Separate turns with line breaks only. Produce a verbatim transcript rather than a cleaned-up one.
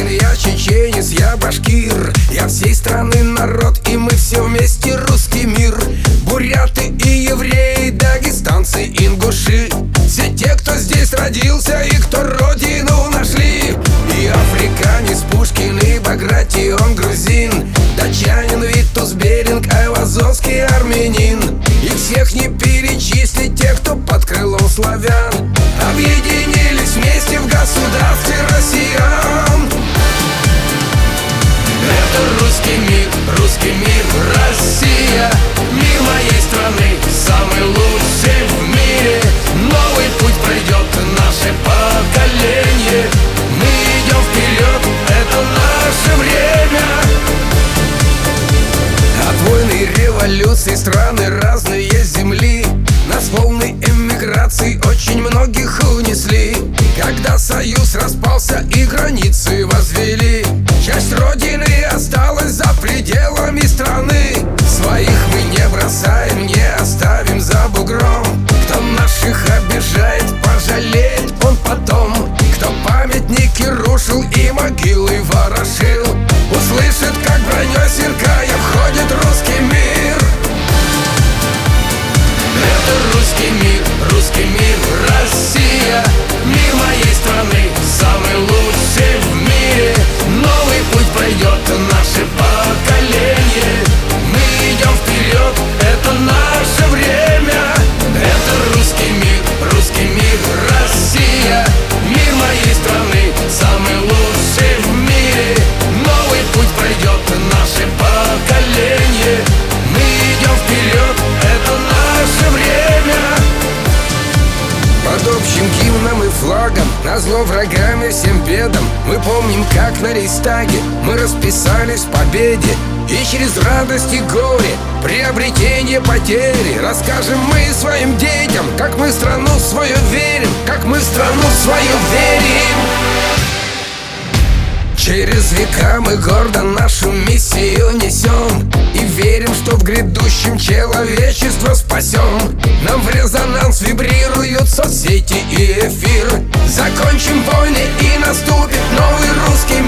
грузин, я чеченец, я башкир. Я всей страны народ, и мы все вместе русский мир. Буряты и евреи, дагестанцы, ингуши, все те, кто здесь родился и кто родину нашли. И африканец Пушкин, и Багратион грузин, датчанин Витус Беринг, айвазовский армянин. И всех не перечислить, тех, кто под крылом славян объединились вместе в государстве россиян. Это русский мир, русский мир, Россия. Мир моей страны, самый лучший в мире. Новый путь пройдет наше поколение. Мы идем вперед, это наше время. От войн и революций страны разные земли. Нас волны эмиграции очень многих унесли. Когда союз распался и границы возвели, часть родины осталась за пределами страны. Своих мы не бросаем, не оставим за бугром. Кто наших обижает, пожалеет он потом. Кто памятники рушил и могилы ворошил, услышит, как броней сверкая входит русский мир. Это русский мир, русский мир, Россия. Мир моей страны, самый лучший в мире. Новый путь пройдет наше поколение. Мы идем вперед, это наше время. Это русский мир, русский мир, Россия. Мир моей страны, самый лучший в мире. Новый путь пройдет наше поколение. Мы идем вперед, это наше время. Под общим гимном и флагом, назло врагам и всем бедам, мы помним, как на Рейхстаге мы расписались в победе. И через радость и горе, приобретение потери, расскажем мы своим детям, как мы в страну свою верим, как мы в страну свою верим. Через века мы гордо нашу миссию несем и верим, что в грядущем человечество спасем. Нам в резонанс вибрируют соцсети и эфир. Закончим войны и наступит новый русский мир.